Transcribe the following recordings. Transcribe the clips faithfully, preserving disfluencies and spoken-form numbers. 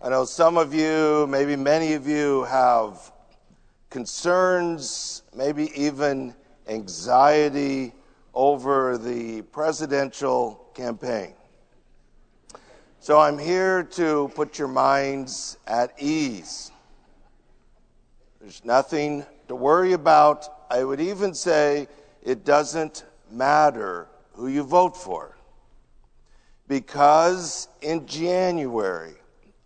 I know some of you, maybe many of you, have concerns, maybe even anxiety over the presidential campaign. So I'm here to put your minds at ease. There's nothing to worry about. I would even say it doesn't matter who you vote for, because in January,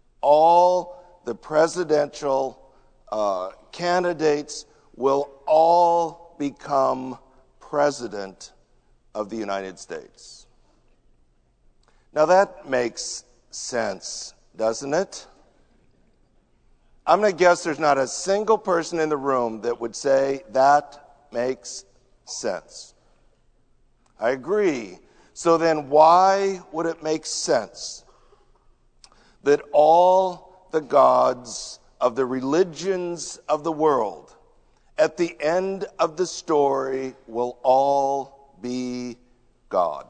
all the presidential uh, candidates will all become president of the United States. Now that makes sense, doesn't it? I'm going to guess there's not a single person in the room that would say that makes sense. I agree. So then why would it make sense that all the gods of the religions of the world at the end of the story will all be God?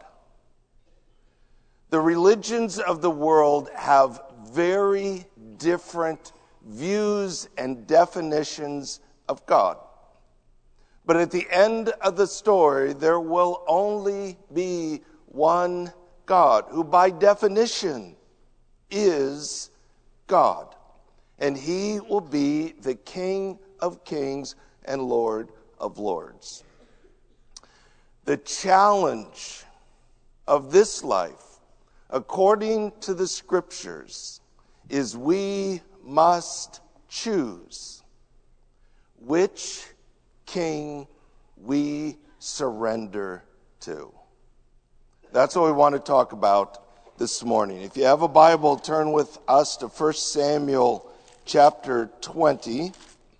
The religions of the world have very different views and definitions of God. But at the end of the story, there will only be one God, who by definition is God. And he will be the King of Kings and Lord of Lords. The challenge of this life, according to the Scriptures, is we must choose which king we surrender to. That's what we want to talk about this morning. If you have a Bible, turn with us to First Samuel chapter twenty.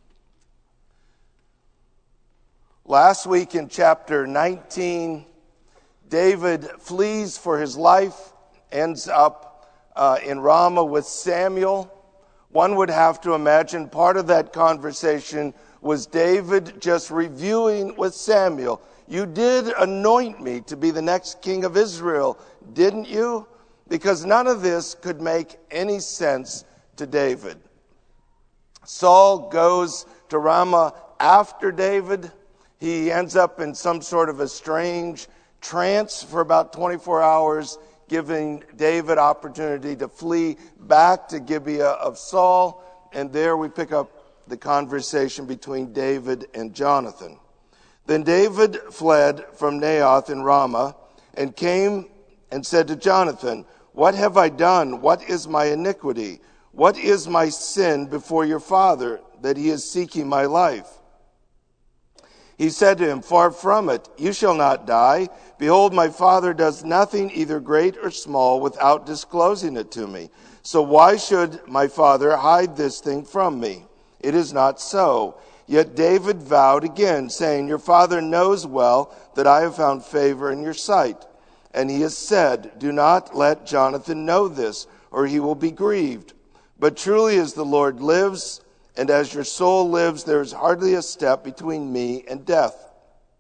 Last week in chapter nineteen, David flees for his life, ends up uh, in Ramah with Samuel. One would have to imagine part of that conversation was David just reviewing with Samuel. You did anoint me to be the next king of Israel, didn't you? Because none of this could make any sense to David. Saul goes to Ramah after David. He ends up in some sort of a strange trance for about twenty-four hours, giving David opportunity to flee back to Gibeah of Saul. And there we pick up the conversation between David and Jonathan. Then David fled from Naioth in Ramah and came and said to Jonathan, "What have I done? What is my iniquity? What is my sin before your father, that he is seeking my life?" He said to him, "Far from it, you shall not die. Behold, my father does nothing, either great or small, without disclosing it to me. So why should my father hide this thing from me? It is not so." Yet David vowed again, saying, "Your father knows well that I have found favor in your sight." And he has said, "Do not let Jonathan know this, or he will be grieved. But truly as the Lord lives, and as your soul lives, there is hardly a step between me and death."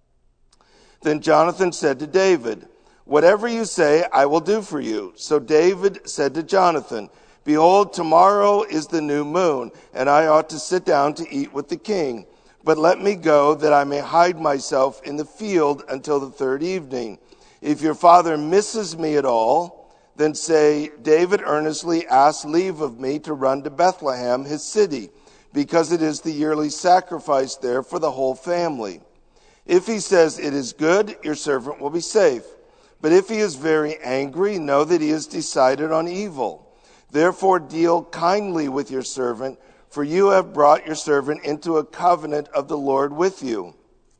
Then Jonathan said to David, "Whatever you say, I will do for you." So David said to Jonathan, "Behold, tomorrow is the new moon, and I ought to sit down to eat with the king. But let me go, that I may hide myself in the field until the third evening. If your father misses me at all, then say, David earnestly asked leave of me to run to Bethlehem, his city, because it is the yearly sacrifice there for the whole family. If he says it is good, your servant will be safe. But if he is very angry, know that he has decided on evil. Therefore deal kindly with your servant, for you have brought your servant into a covenant of the Lord with you.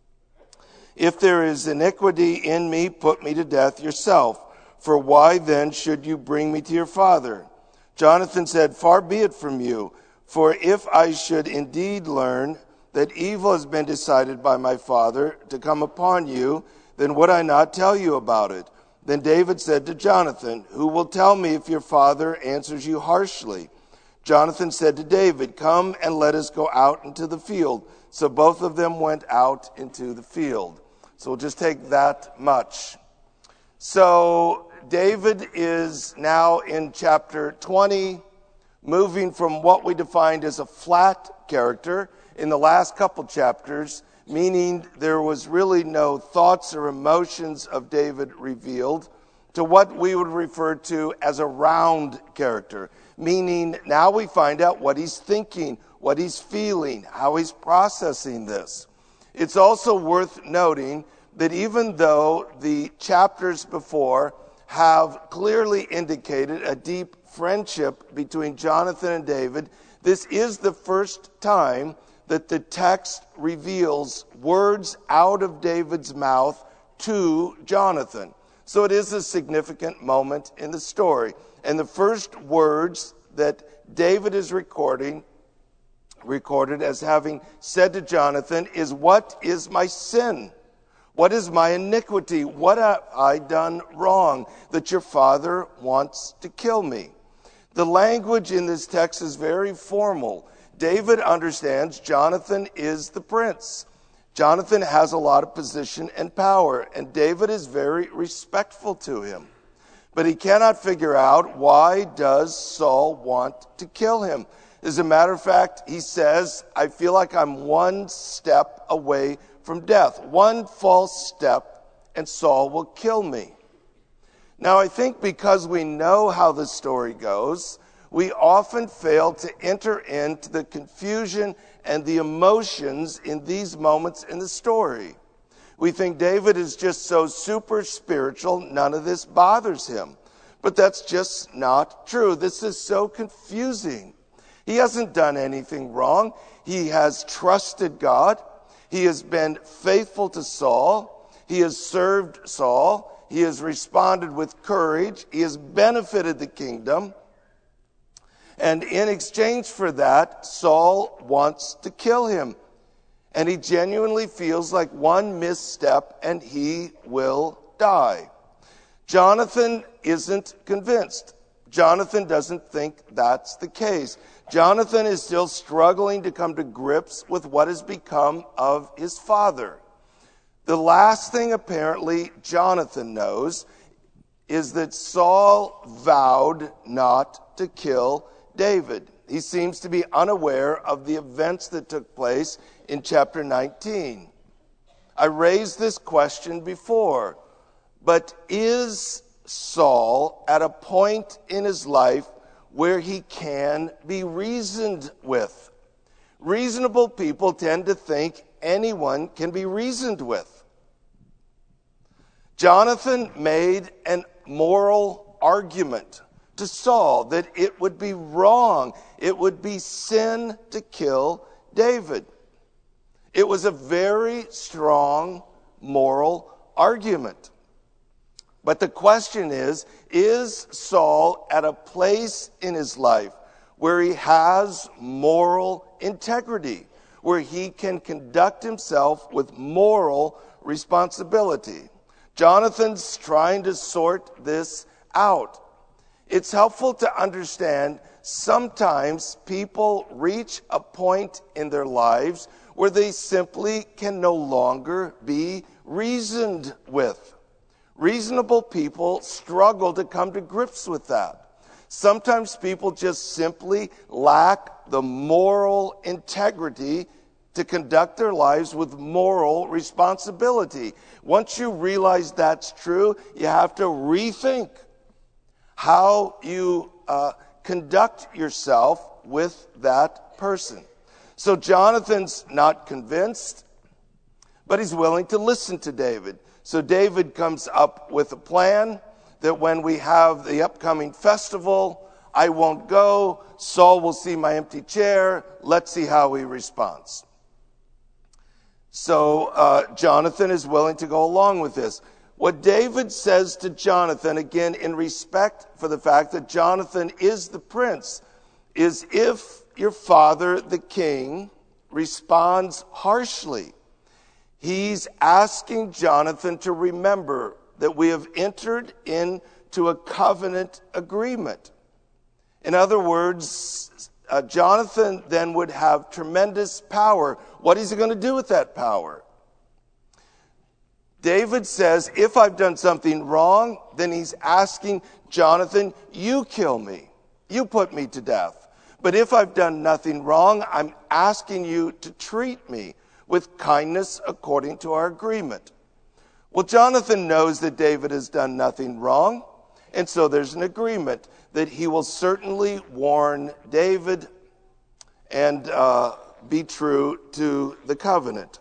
If there is iniquity in me, put me to death yourself. For why then should you bring me to your father?" Jonathan said, "Far be it from you. For if I should indeed learn that evil has been decided by my father to come upon you, then would I not tell you about it?" Then David said to Jonathan, "Who will tell me if your father answers you harshly?" Jonathan said to David, "Come and let us go out into the field." So both of them went out into the field. So we'll just take that much. So David is now in chapter twenty, moving from what we defined as a flat character in the last couple chapters, meaning there was really no thoughts or emotions of David revealed, to what we would refer to as a round character, meaning now we find out what he's thinking, what he's feeling, how he's processing this. It's also worth noting that even though the chapters before have clearly indicated a deep friendship between Jonathan and David, this is the first time that the text reveals words out of David's mouth to Jonathan. So it is a significant moment in the story. And the first words that David is recording, recorded as having said to Jonathan, is, "What is my sin? What is my iniquity? What have I done wrong that your father wants to kill me?" The language in this text is very formal. David understands Jonathan is the prince. Jonathan has a lot of position and power, and David is very respectful to him. But he cannot figure out, why does Saul want to kill him? As a matter of fact, he says, "I feel like I'm one step away from death. One false step and Saul will kill me." Now, I think because we know how the story goes, we often fail to enter into the confusion and the emotions in these moments in the story. We think David is just so super spiritual, none of this bothers him. But that's just not true. This is so confusing. He hasn't done anything wrong. He has trusted God. He has been faithful to Saul. He has served Saul. He has responded with courage. He has benefited the kingdom. And in exchange for that, Saul wants to kill him. And he genuinely feels like one misstep and he will die. Jonathan isn't convinced. Jonathan doesn't think that's the case. Jonathan is still struggling to come to grips with what has become of his father. The last thing apparently Jonathan knows is that Saul vowed not to kill David. He seems to be unaware of the events that took place in chapter nineteen. I raised this question before, but is Saul at a point in his life where he can be reasoned with? Reasonable people tend to think anyone can be reasoned with. Jonathan made an moral argument to Saul that it would be wrong, it would be sin to kill David. It was a very strong moral argument. But the question is, is Saul at a place in his life where he has moral integrity, where he can conduct himself with moral responsibility? Jonathan's trying to sort this out. It's helpful to understand sometimes people reach a point in their lives where they simply can no longer be reasoned with. Reasonable people struggle to come to grips with that. Sometimes people just simply lack the moral integrity to conduct their lives with moral responsibility. Once you realize that's true, you have to rethink how you uh, conduct yourself with that person. So Jonathan's not convinced, but he's willing to listen to David. So David comes up with a plan that when we have the upcoming festival, I won't go. Saul will see my empty chair. Let's see how he responds. So uh, Jonathan is willing to go along with this. What David says to Jonathan, again, in respect for the fact that Jonathan is the prince, is if your father, the king, responds harshly, he's asking Jonathan to remember that we have entered into a covenant agreement. In other words, uh, Jonathan then would have tremendous power. What is he going to do with that power? David says, if I've done something wrong, then he's asking Jonathan, you kill me. You put me to death. But if I've done nothing wrong, I'm asking you to treat me with kindness according to our agreement." Well, Jonathan knows that David has done nothing wrong, and so there's an agreement that he will certainly warn David and uh, be true to the covenant.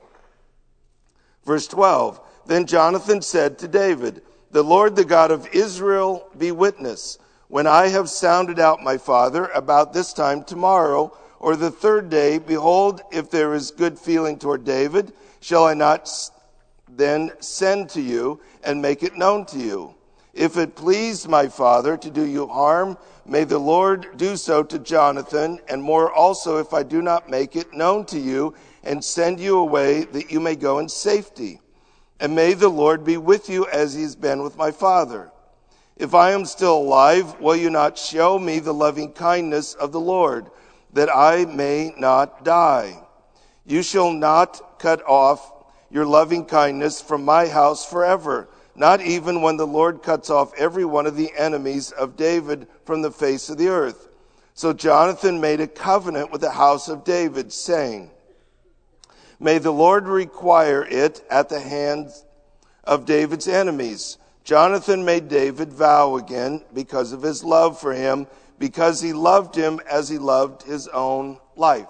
Verse twelve, "Then Jonathan said to David, 'The Lord, the God of Israel, be witness. When I have sounded out my father about this time tomorrow or the third day, behold, if there is good feeling toward David, shall I not then send to you and make it known to you? If it please my father to do you harm, may the Lord do so to Jonathan, and more also if I do not make it known to you and send you away that you may go in safety. And may the Lord be with you as he has been with my father. If I am still alive, will you not show me the loving kindness of the Lord, that I may not die? You shall not cut off your loving kindness from my house forever, not even when the Lord cuts off every one of the enemies of David from the face of the earth.' So Jonathan made a covenant with the house of David, saying, 'May the Lord require it at the hands of David's enemies.' Jonathan made David vow again because of his love for him, because he loved him as he loved his own life."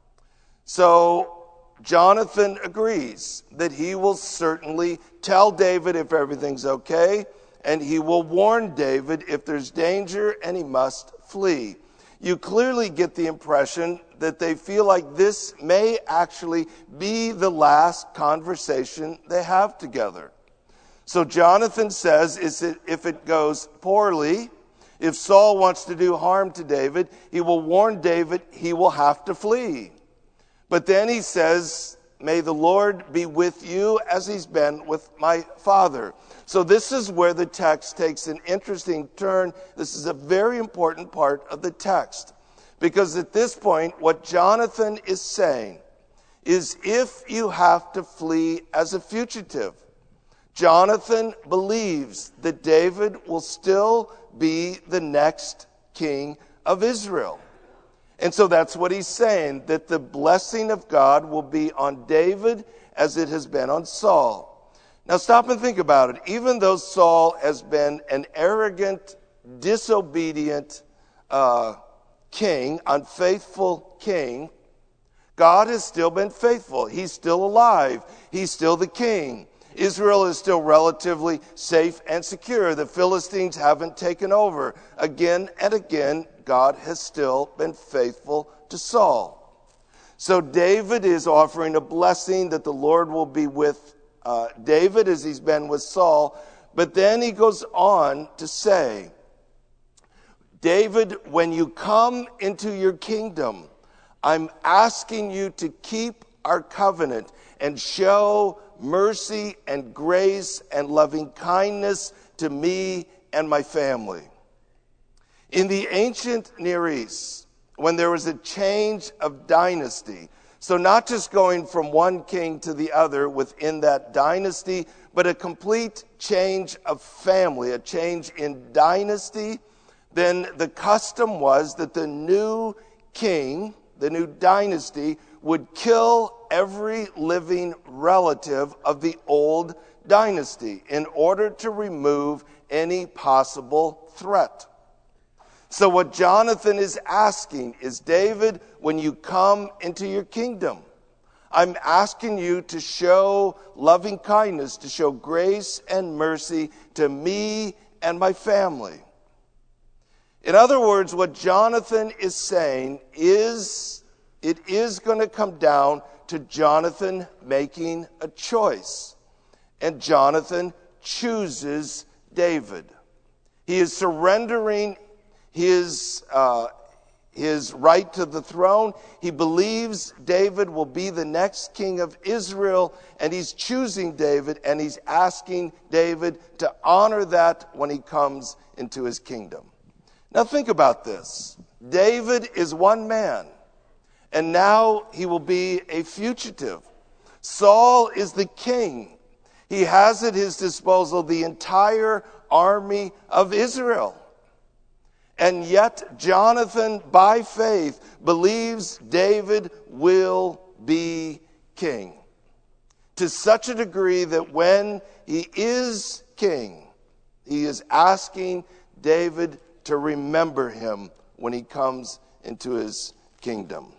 So Jonathan agrees that he will certainly tell David if everything's okay, and he will warn David if there's danger and he must flee. You clearly get the impression that they feel like this may actually be the last conversation they have together. So Jonathan says is that if it goes poorly, if Saul wants to do harm to David, he will warn David he will have to flee. But then he says, "May the Lord be with you as he's been with my father." So this is where the text takes an interesting turn. This is a very important part of the text. Because at this point, what Jonathan is saying is if you have to flee as a fugitive, Jonathan believes that David will still be the next king of Israel. And so that's what he's saying, that the blessing of God will be on David as it has been on Saul. Now stop and think about it. Even though Saul has been an arrogant, disobedient uh, king, unfaithful king, God has still been faithful. He's still alive. He's still the king. Israel is still relatively safe and secure. The Philistines haven't taken over. Again and again, God has still been faithful to Saul. So David is offering a blessing that the Lord will be with uh, David as he's been with Saul. But then he goes on to say, David, when you come into your kingdom, I'm asking you to keep our covenant and show mercy and grace and loving kindness to me and my family. In the ancient Near East, when there was a change of dynasty, so not just going from one king to the other within that dynasty, but a complete change of family, a change in dynasty, then the custom was that the new king, the new dynasty, would kill every living relative of the old dynasty in order to remove any possible threat. So what Jonathan is asking is, David, when you come into your kingdom, I'm asking you to show loving kindness, to show grace and mercy to me and my family. In other words, what Jonathan is saying is, it is going to come down to Jonathan making a choice. And Jonathan chooses David. He is surrendering his uh, his right to the throne. He believes David will be the next king of Israel, and he's choosing David, and he's asking David to honor that when he comes into his kingdom. Now think about this. David is one man, and now he will be a fugitive. Saul is the king. He has at his disposal the entire army of Israel. And yet Jonathan, by faith, believes David will be king. To such a degree that when he is king, he is asking David to remember him when he comes into his kingdom.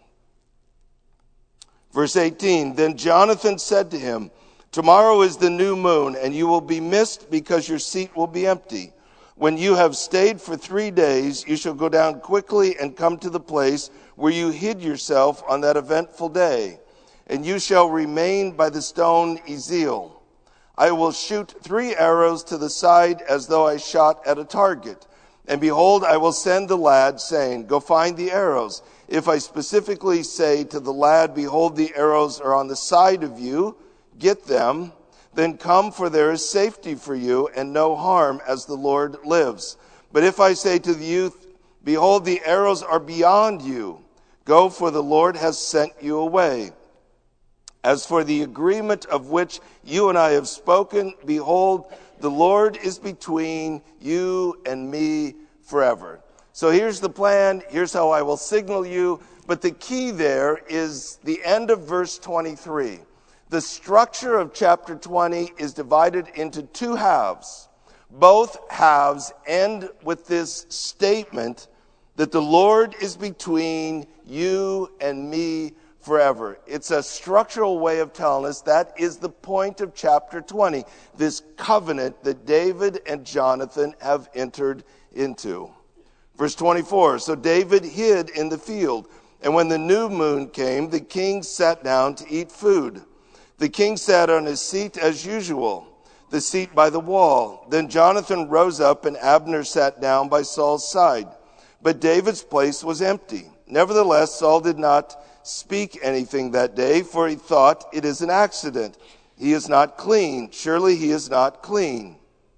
Verse eighteen, then Jonathan said to him, tomorrow is the new moon, and you will be missed because your seat will be empty. When you have stayed for three days, you shall go down quickly and come to the place where you hid yourself on that eventful day, and you shall remain by the stone Ezel. I will shoot three arrows to the side as though I shot at a target. And behold, I will send the lad, saying, go find the arrows. If I specifically say to the lad, behold, the arrows are on the side of you, get them, then come, for there is safety for you and no harm, as the Lord lives. But if I say to the youth, behold, the arrows are beyond you, go, for the Lord has sent you away. As for the agreement of which you and I have spoken, behold, the Lord is between you and me forever. So here's the plan. Here's how I will signal you. But the key there is the end of verse twenty-three. The structure of chapter twenty is divided into two halves. Both halves end with this statement that the Lord is between you and me forever. It's a structural way of telling us that is the point of chapter twenty, this covenant that David and Jonathan have entered into. Verse twenty-four, so David hid in the field, and when the new moon came, the king sat down to eat food. The king sat on his seat as usual, the seat by the wall. Then Jonathan rose up, and Abner sat down by Saul's side. But David's place was empty. Nevertheless, Saul did not speak anything that day, for he thought, it is an accident. He is not clean. Surely he is not clean.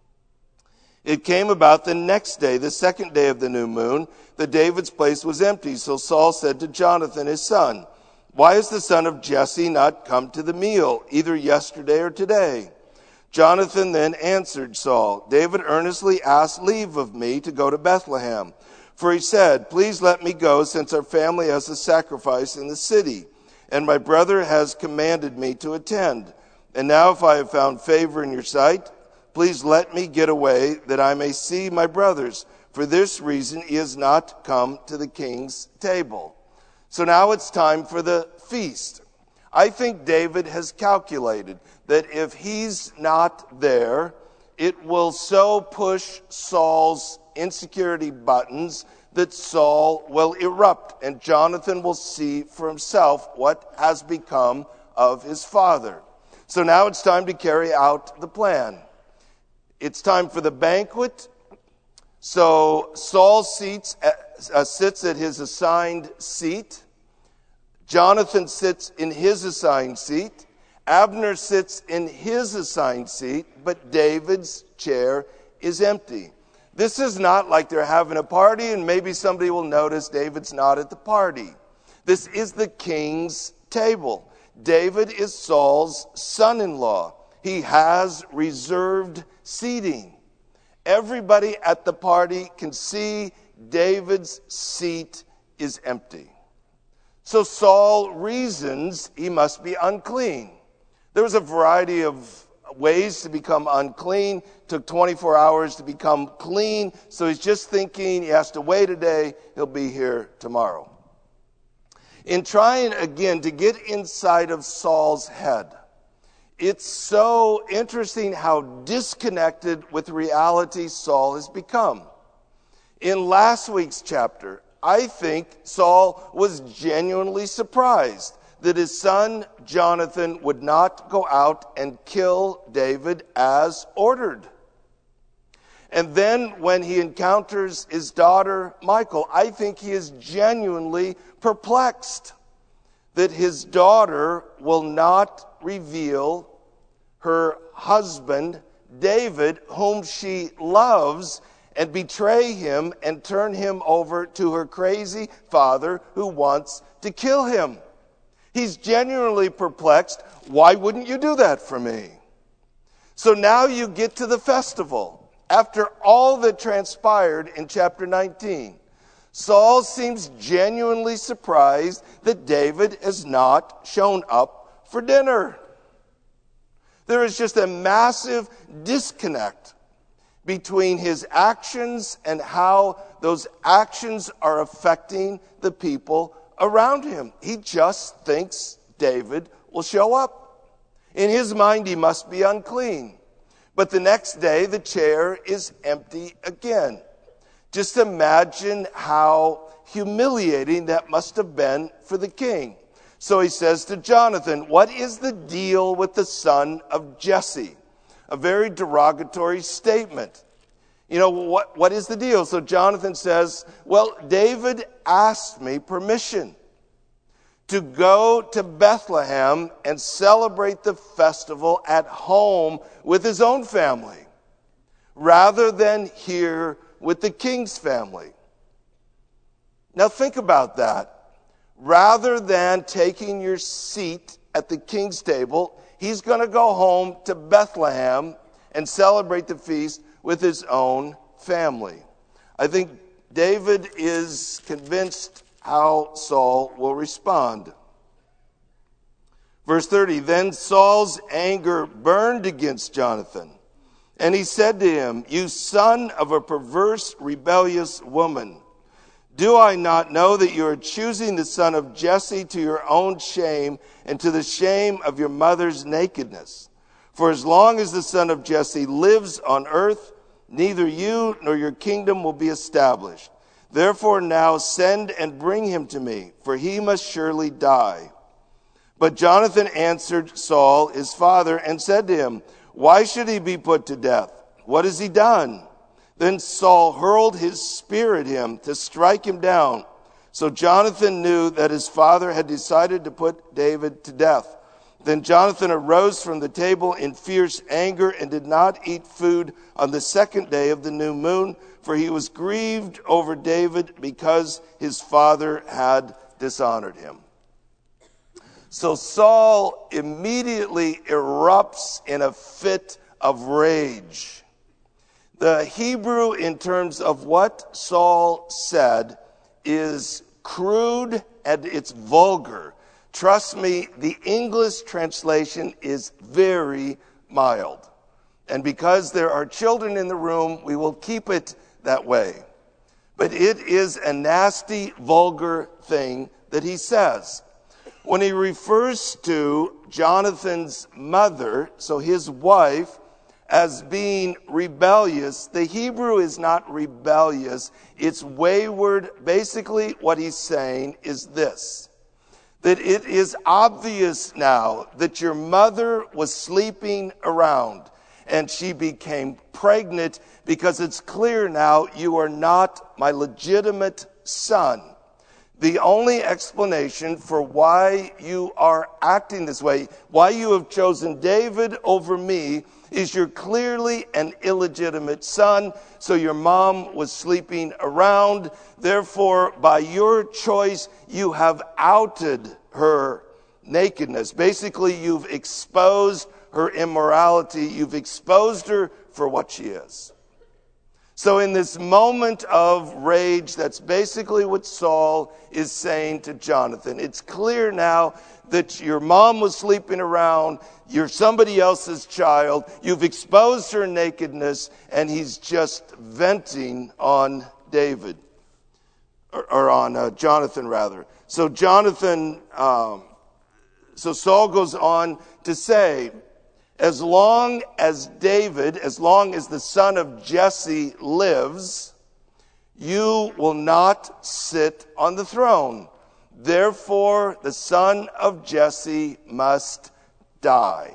It came about the next day, the second day of the new moon, that David's place was empty. So Saul said to Jonathan, his son, why has the son of Jesse not come to the meal, either yesterday or today? Jonathan then answered Saul, David earnestly asked leave of me to go to Bethlehem. For he said, please let me go, since our family has a sacrifice in the city, and my brother has commanded me to attend. And now if I have found favor in your sight, please let me get away, that I may see my brothers. For this reason he has not come to the king's table. So now it's time for the feast. I think David has calculated that if he's not there, it will so push Saul's insecurity buttons that Saul will erupt, and Jonathan will see for himself what has become of his father. So now it's time to carry out the plan. It's time for the banquet. So Saul seats, uh, sits at his assigned seat. Jonathan sits in his assigned seat. Abner sits in his assigned seat, but David's chair is empty. This is not like they're having a party and maybe somebody will notice David's not at the party. This is the king's table. David is Saul's son-in-law. He has reserved seating. Everybody at the party can see David's seat is empty. So Saul reasons he must be unclean. There was a variety of ways to become unclean. It took twenty-four hours to become clean. So he's just thinking he has to wait a day. He'll be here tomorrow. In trying again to get inside of Saul's head, it's so interesting how disconnected with reality Saul has become. In last week's chapter, I think Saul was genuinely surprised that his son Jonathan would not go out and kill David as ordered. And then when he encounters his daughter Michal, I think he is genuinely perplexed that his daughter will not reveal her husband David, whom she loves, and betray him and turn him over to her crazy father who wants to kill him. He's genuinely perplexed. Why wouldn't you do that for me? So now you get to the festival. after all that transpired in chapter nineteen. Saul seems genuinely surprised that David has not shown up for dinner. There is just a massive disconnect between his actions and how those actions are affecting the people around him. He just thinks David will show up. In his mind, he must be unclean. But the next day, the chair is empty again. Just imagine how humiliating that must have been for the king. So he says to Jonathan, "What is the deal with the son of Jesse?" A very derogatory statement. You know, what, what is the deal? So Jonathan says, "Well, David asked me permission to go to Bethlehem and celebrate the festival at home with his own family, rather than here with the king's family." Now think about that. Rather than taking your seat at the king's table, he's going to go home to Bethlehem and celebrate the feast with his own family. I think David is convinced how Saul will respond. Verse thirty, "Then Saul's anger burned against Jonathan, and he said to him, 'You son of a perverse, rebellious woman, do I not know that you are choosing the son of Jesse to your own shame and to the shame of your mother's nakedness? For as long as the son of Jesse lives on earth, neither you nor your kingdom will be established. Therefore now send and bring him to me, for he must surely die.' But Jonathan answered Saul, his father, and said to him, 'Why should he be put to death? What has he done?' Then Saul hurled his spear at him to strike him down. So Jonathan knew that his father had decided to put David to death. Then Jonathan arose from the table in fierce anger and did not eat food on the second day of the new moon, for he was grieved over David because his father had dishonored him." So Saul immediately erupts in a fit of rage. The Hebrew, in terms of what Saul said, is crude and it's vulgar. Trust me, the English translation is very mild. And because there are children in the room, we will keep it that way. But it is a nasty, vulgar thing that he says. When he refers to Jonathan's mother, so his wife, as being rebellious, the Hebrew is not rebellious, it's wayward. Basically, what he's saying is this, that it is obvious now that your mother was sleeping around and she became pregnant because it's clear now you are not my legitimate son. The only explanation for why you are acting this way, why you have chosen David over me, is you're clearly an illegitimate son, so your mom was sleeping around. Therefore, by your choice, you have outed her nakedness. Basically, you've exposed her immorality. You've exposed her for what she is. So in this moment of rage, that's basically what Saul is saying to Jonathan. It's clear now that your mom was sleeping around, you're somebody else's child, you've exposed her nakedness, and he's just venting on David, or, or on uh, Jonathan rather. So Jonathan, um, so Saul goes on to say, as long as David, as long as the son of Jesse lives, you will not sit on the throne. Therefore, the son of Jesse must die.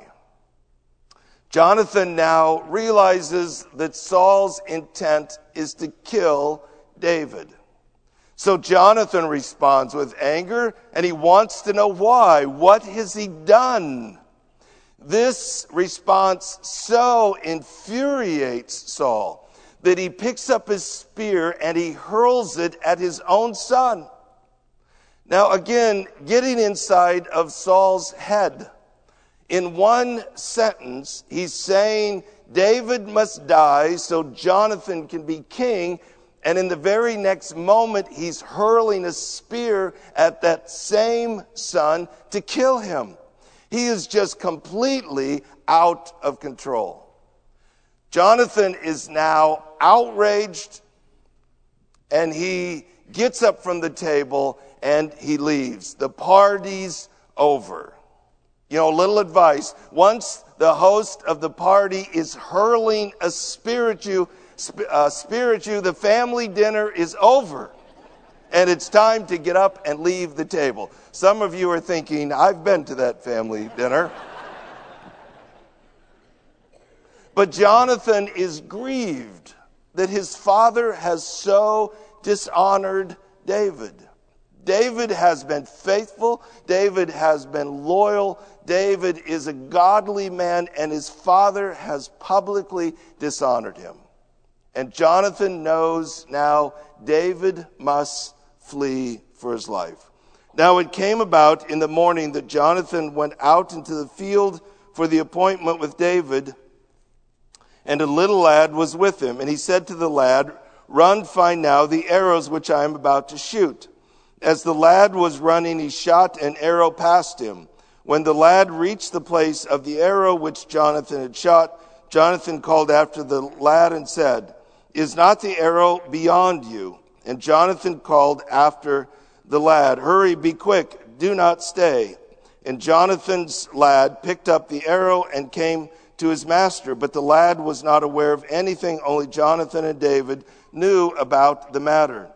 Jonathan now realizes that Saul's intent is to kill David. So Jonathan responds with anger, and he wants to know why. What has he done? This response so infuriates Saul that he picks up his spear and he hurls it at his own son. Now again, getting inside of Saul's head. In one sentence, he's saying David must die so Jonathan can be king. And in the very next moment, he's hurling a spear at that same son to kill him. He is just completely out of control. Jonathan is now outraged, and he gets up from the table and he leaves. The party's over. You know, a little advice. Once the host of the party is hurling a spear at you, uh, spear at you, the family dinner is over. And it's time to get up and leave the table. Some of you are thinking, I've been to that family dinner. But Jonathan is grieved that his father has so dishonored David. David has been faithful. David has been loyal. David is a godly man, and his father has publicly dishonored him. And Jonathan knows now David must flee for his life. Now it came about in the morning that Jonathan went out into the field for the appointment with David, and a little lad was with him. And he said to the lad, "Run, find now the arrows which I am about to shoot." As the lad was running, he shot an arrow past him. When the lad reached the place of the arrow which Jonathan had shot, Jonathan called after the lad and said, "Is not the arrow beyond you?" And Jonathan called after the lad, "Hurry, be quick, do not stay." And Jonathan's lad picked up the arrow and came to his master. But the lad was not aware of anything, only Jonathan and David knew about the matter.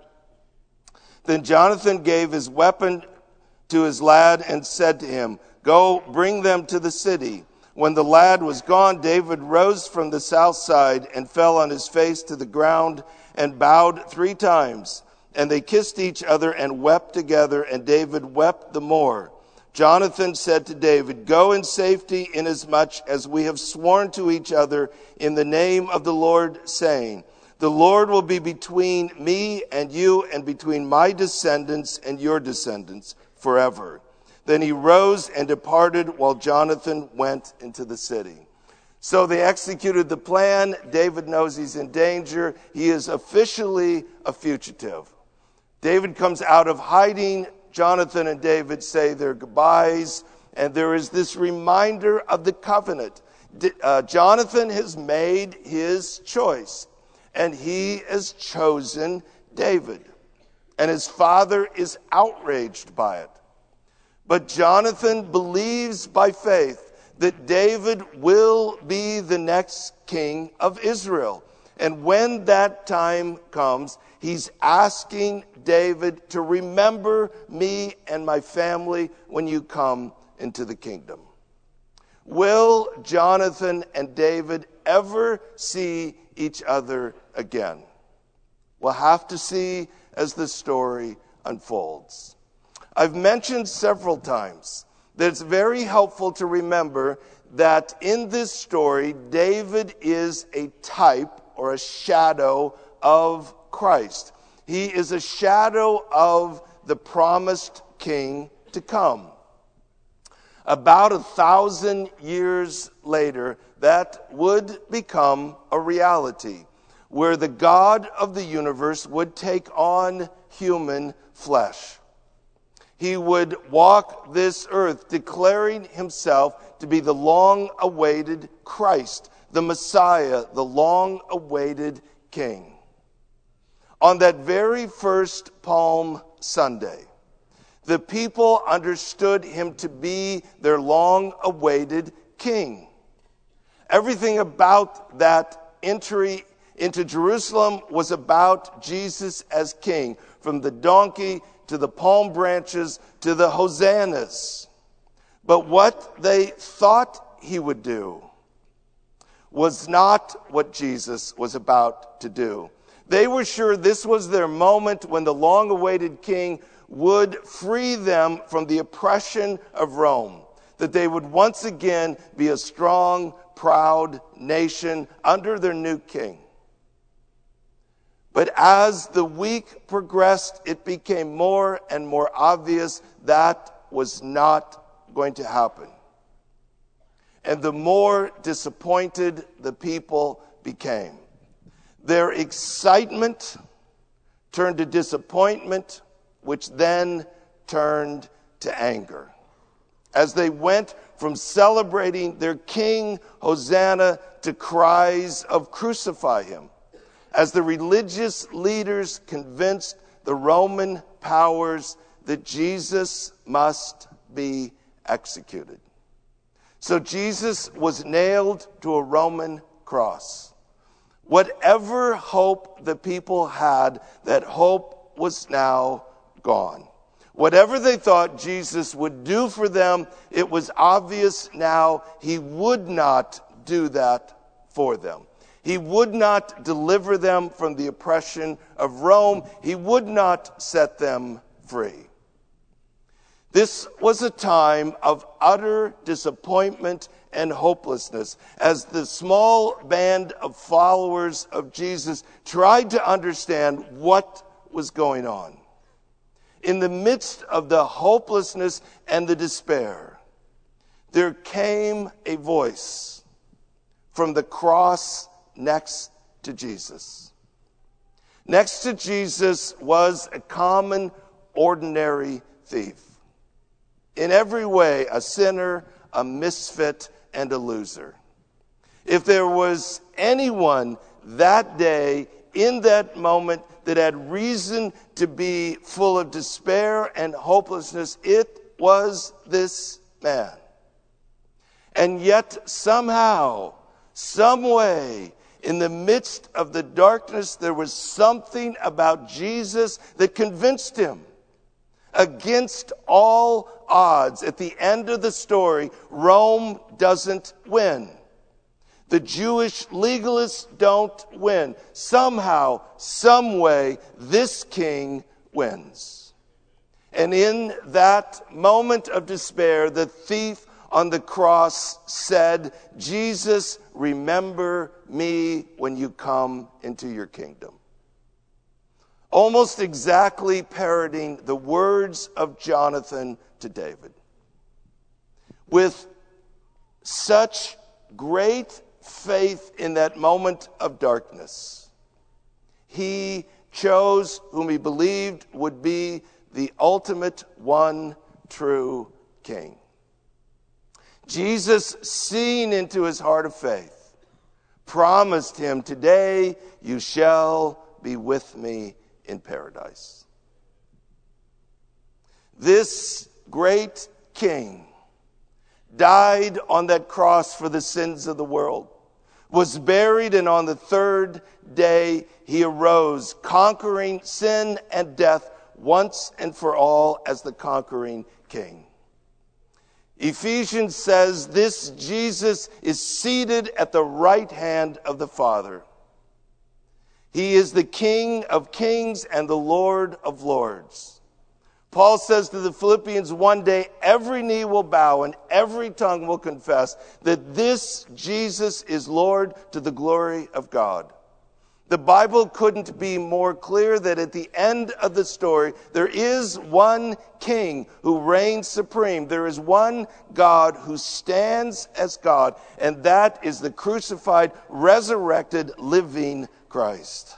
Then Jonathan gave his weapon to his lad and said to him, "Go, bring them to the city." When the lad was gone, David rose from the south side and fell on his face to the ground and bowed three times. And they kissed each other and wept together, and David wept the more. Jonathan said to David, "Go in safety, inasmuch as we have sworn to each other in the name of the Lord, saying, 'The Lord will be between me and you, and between my descendants and your descendants forever.'" Then he rose and departed while Jonathan went into the city. So they executed the plan. David knows he's in danger. He is officially a fugitive. David comes out of hiding. Jonathan and David say their goodbyes, and there is this reminder of the covenant. Uh, Jonathan has made his choice, and he has chosen David, and his father is outraged by it. But Jonathan believes by faith that David will be the next king of Israel. And when that time comes, he's asking David to remember me and my family when you come into the kingdom. Will Jonathan and David ever see each other again? We'll have to see as the story unfolds. I've mentioned several times that it's very helpful to remember that in this story, David is a type or a shadow of Christ. He is a shadow of the promised king to come. About a thousand years later, that would become a reality, where the God of the universe would take on human flesh. He would walk this earth, declaring himself to be the long-awaited Christ, the Messiah, the long-awaited King. On that very first Palm Sunday, the people understood him to be their long-awaited King. Everything about that entry into Jerusalem was about Jesus as King, from the donkey to the palm branches to the hosannas. But what they thought he would do was not what Jesus was about to do. They were sure this was their moment when the long-awaited king would free them from the oppression of Rome, that they would once again be a strong, proud nation under their new king. But as the week progressed, it became more and more obvious that was not going to happen. and the more disappointed the people became. Their excitement turned to disappointment, which then turned to anger. As they went from celebrating their king, Hosanna, to cries of crucify him. As the religious leaders convinced the Roman powers that Jesus must be executed. So Jesus was nailed to a Roman cross. Whatever hope the people had, that hope was now gone. Whatever they thought Jesus would do for them, it was obvious now he would not do that for them. He would not deliver them from the oppression of Rome. He would not set them free. This was a time of utter disappointment and hopelessness as the small band of followers of Jesus tried to understand what was going on. In the midst of the hopelessness and the despair, there came a voice from the cross next to Jesus. Next to Jesus was a common, ordinary thief. In every way, a sinner, a misfit, and a loser. If there was anyone that day, in that moment, that had reason to be full of despair and hopelessness, it was this man. And yet, somehow, some way, in the midst of the darkness, there was something about Jesus that convinced him. Against all odds, at the end of the story, Rome doesn't win. The Jewish legalists don't win. Somehow, some way, this king wins. And in that moment of despair, the thief on the cross said, Jesus, remember me when you come into your kingdom. Almost exactly parroting the words of Jonathan to David. With such great faith in that moment of darkness, he chose whom he believed would be the ultimate one true king. Jesus, seeing into his heart of faith, promised him, today you shall be with me in paradise. This great king died on that cross for the sins of the world, was buried, and on the third day he arose, conquering sin and death once and for all as the conquering king. Ephesians says this Jesus is seated at the right hand of the Father. He is the King of kings and the Lord of lords. Paul says to the Philippians, one day every knee will bow and every tongue will confess that this Jesus is Lord to the glory of God. The Bible couldn't be more clear that at the end of the story, there is one king who reigns supreme. There is one God who stands as God, and that is the crucified, resurrected, living Christ.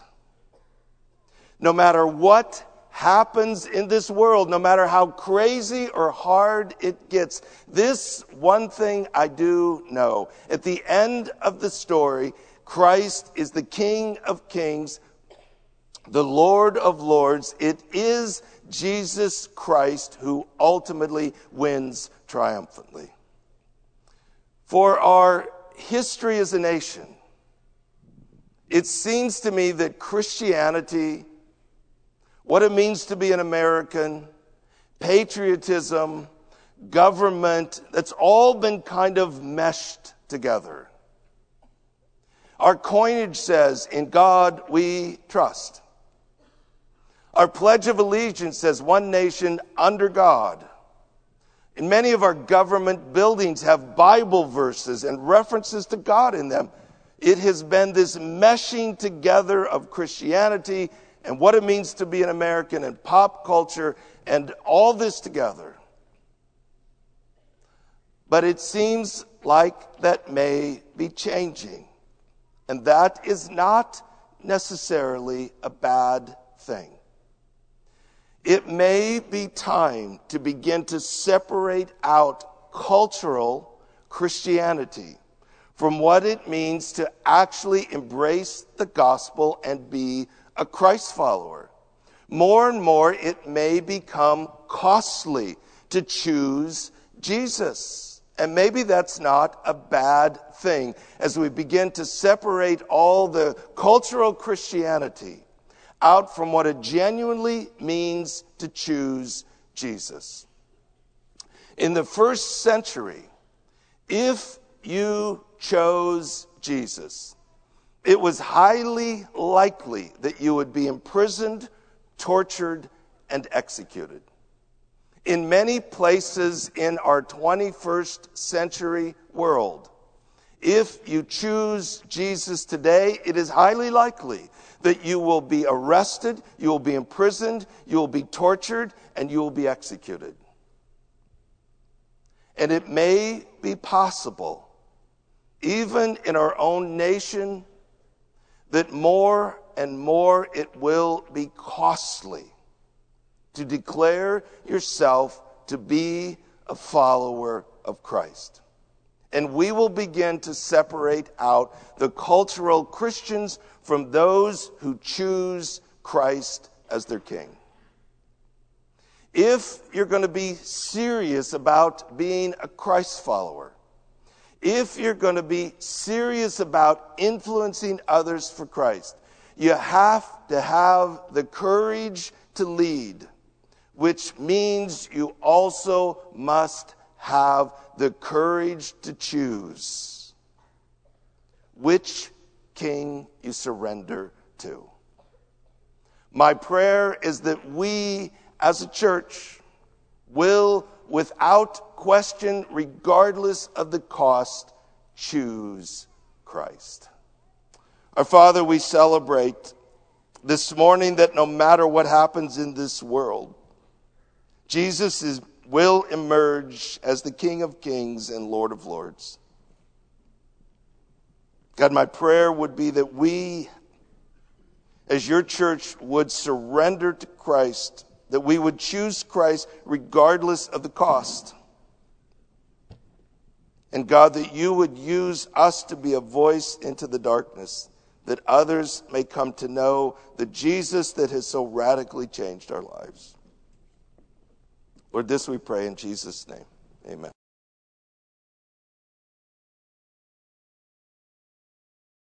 No matter what happens in this world, no matter how crazy or hard it gets, this one thing I do know. At the end of the story, Christ is the King of kings, the Lord of lords. It is Jesus Christ who ultimately wins triumphantly. For our history as a nation, it seems to me that Christianity, what it means to be an American, patriotism, government, that's all been kind of meshed together. Our coinage says, in God we trust. Our Pledge of Allegiance says, one nation under God. And many of our government buildings have Bible verses and references to God in them. It has been this meshing together of Christianity and what it means to be an American and pop culture and all this together. But it seems like that may be changing. And that is not necessarily a bad thing. It may be time to begin to separate out cultural Christianity from what it means to actually embrace the gospel and be a Christ follower. More and more, it may become costly to choose Jesus. And maybe that's not a bad thing as we begin to separate all the cultural Christianity out from what it genuinely means to choose Jesus. In the first century, if you chose Jesus, it was highly likely that you would be imprisoned, tortured, and executed. In many places in our twenty-first century world, if you choose Jesus today, it is highly likely that you will be arrested, you will be imprisoned, you will be tortured, and you will be executed. And it may be possible, even in our own nation, that more and more it will be costly to declare yourself to be a follower of Christ. And we will begin to separate out the cultural Christians from those who choose Christ as their king. If you're going to be serious about being a Christ follower, if you're going to be serious about influencing others for Christ, you have to have the courage to lead, which means you also must have the courage to choose which king you surrender to. My prayer is that we as a church will, without question, regardless of the cost, choose Christ. Our Father, we celebrate this morning that no matter what happens in this world, Jesus is, will emerge as the King of Kings and Lord of Lords. God, my prayer would be that we, as your church, would surrender to Christ, that we would choose Christ regardless of the cost. And God, that you would use us to be a voice into the darkness, that others may come to know the Jesus that has so radically changed our lives. Lord, this we pray in Jesus' name. Amen.